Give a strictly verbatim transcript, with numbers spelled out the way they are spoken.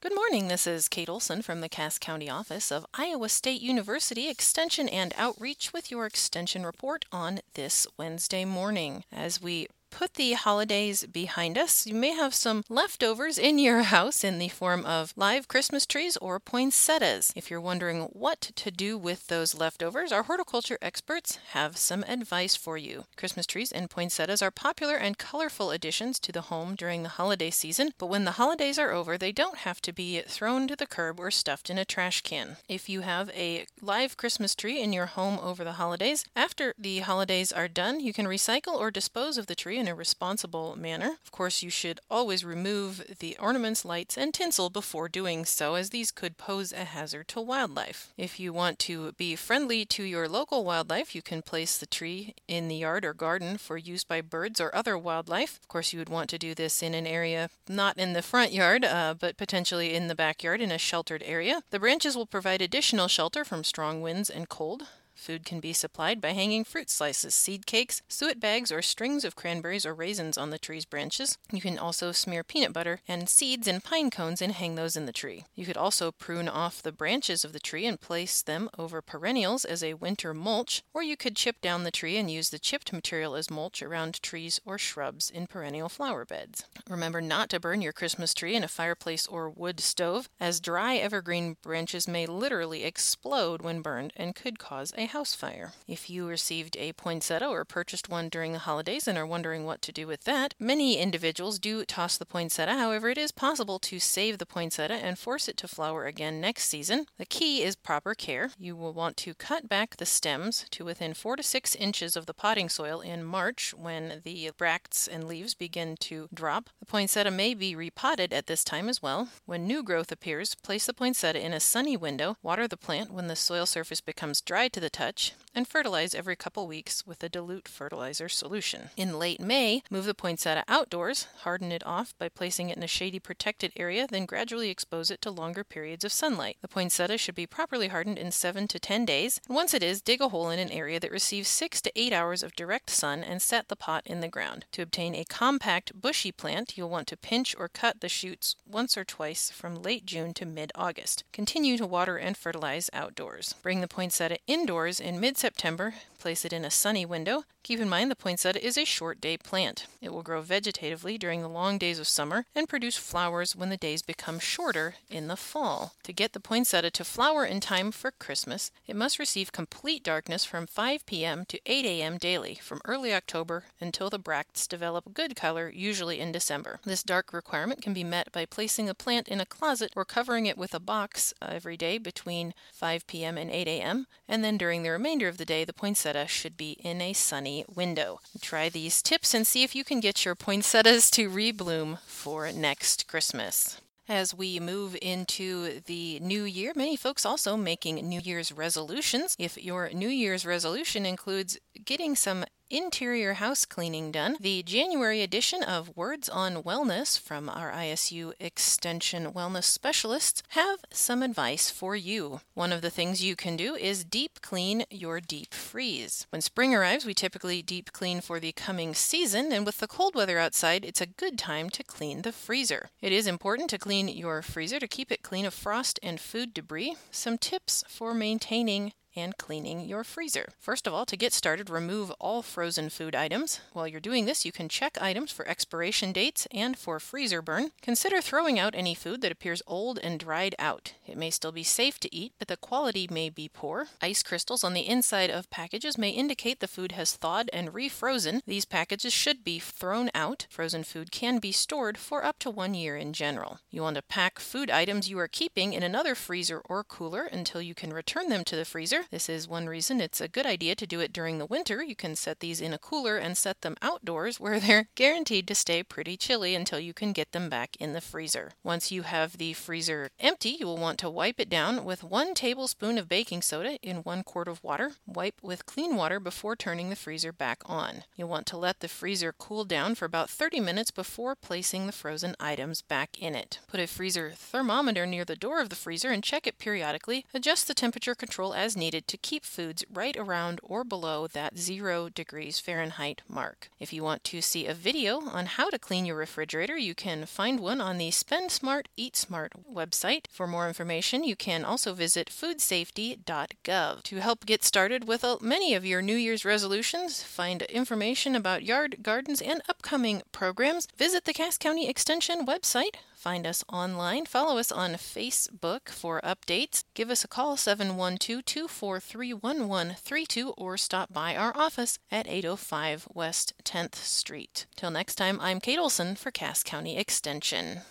Good morning, this is Kate Olson from the Cass County office of Iowa State University Extension and Outreach with your Extension report on this Wednesday morning. As we put the holidays behind us, you may have some leftovers in your house in the form of live Christmas trees or poinsettias. If you're wondering what to do with those leftovers, our horticulture experts have some advice for you. Christmas trees and poinsettias are popular and colorful additions to the home during the holiday season, but when the holidays are over, they don't have to be thrown to the curb or stuffed in a trash can. If you have a live Christmas tree in your home over the holidays, after the holidays are done, you can recycle or dispose of the tree in a responsible manner. Of course, you should always remove the ornaments, lights, and tinsel before doing so, as these could pose a hazard to wildlife. If you want to be friendly to your local wildlife, you can place the tree in the yard or garden for use by birds or other wildlife. Of course, you would want to do this in an area not in the front yard, uh, but potentially in the backyard in a sheltered area. The branches will provide additional shelter from strong winds and cold. Food can be supplied by hanging fruit slices, seed cakes, suet bags, or strings of cranberries or raisins on the tree's branches. You can also smear peanut butter and seeds and pine cones and hang those in the tree. You could also prune off the branches of the tree and place them over perennials as a winter mulch, or you could chip down the tree and use the chipped material as mulch around trees or shrubs in perennial flower beds. Remember not to burn your Christmas tree in a fireplace or wood stove, as dry evergreen branches may literally explode when burned and could cause a house fire. If you received a poinsettia or purchased one during the holidays and are wondering what to do with that, many individuals do toss the poinsettia. However, it is possible to save the poinsettia and force it to flower again next season. The key is proper care. You will want to cut back the stems to within four to six inches of the potting soil in March when the bracts and leaves begin to drop. The poinsettia may be repotted at this time as well. When new growth appears, place the poinsettia in a sunny window, water the plant when the soil surface becomes dry to the touch, and fertilize every couple weeks with a dilute fertilizer solution. In late May, move the poinsettia outdoors, harden it off by placing it in a shady protected area, then gradually expose it to longer periods of sunlight. The poinsettia should be properly hardened in seven to ten days, and once it is, dig a hole in an area that receives six to eight hours of direct sun and set the pot in the ground. To obtain a compact, bushy plant, you'll want to pinch or cut the shoots once or twice from late June to mid-August. Continue to water and fertilize outdoors. Bring the poinsettia indoors in mid-September. Place it in a sunny window. Keep in mind the poinsettia is a short day plant. It will grow vegetatively during the long days of summer and produce flowers when the days become shorter in the fall. To get the poinsettia to flower in time for Christmas, it must receive complete darkness from five p.m. to eight a.m. daily from early October until the bracts develop good color, usually in December. This dark requirement can be met by placing the plant in a closet or covering it with a box every day between five p.m. and eight a.m. and then during the remainder of the day, the poinsettia should be in a sunny window. Try these tips and see if you can get your poinsettias to rebloom for next Christmas. As we move into the new year, many folks also making New Year's resolutions. If your New Year's resolution includes getting some interior house cleaning done, the January edition of Words on Wellness from our I S U Extension Wellness Specialists have some advice for you. One of the things you can do is deep clean your deep freeze. When spring arrives, we typically deep clean for the coming season, and with the cold weather outside, it's a good time to clean the freezer. It is important to clean your freezer to keep it clean of frost and food debris. Some tips for maintaining and cleaning your freezer. First of all, to get started, remove all frozen food items. While you're doing this, you can check items for expiration dates and for freezer burn. Consider throwing out any food that appears old and dried out. It may still be safe to eat, but the quality may be poor. Ice crystals on the inside of packages may indicate the food has thawed and refrozen. These packages should be thrown out. Frozen food can be stored for up to one year in general. You want to pack food items you are keeping in another freezer or cooler until you can return them to the freezer. This is one reason it's a good idea to do it during the winter. You can set these in a cooler and set them outdoors where they're guaranteed to stay pretty chilly until you can get them back in the freezer. Once you have the freezer empty, you will want to wipe it down with one tablespoon of baking soda in one quart of water. Wipe with clean water before turning the freezer back on. You'll want to let the freezer cool down for about thirty minutes before placing the frozen items back in it. Put a freezer thermometer near the door of the freezer and check it periodically. Adjust the temperature control as needed needed to keep foods right around or below that zero degrees Fahrenheit mark. If you want to see a video on how to clean your refrigerator, you can find one on the Spend Smart, Eat Smart website. For more information, you can also visit food safety dot gov. To help get started with many of your New Year's resolutions, find information about yard, gardens, and upcoming programs, visit the Cass County Extension website. Find us online. Follow us on Facebook for updates. Give us a call, seven one two, two four three, one one three two, or stop by our office at eight oh five West tenth Street. Till next time, I'm Kate Olson for Cass County Extension.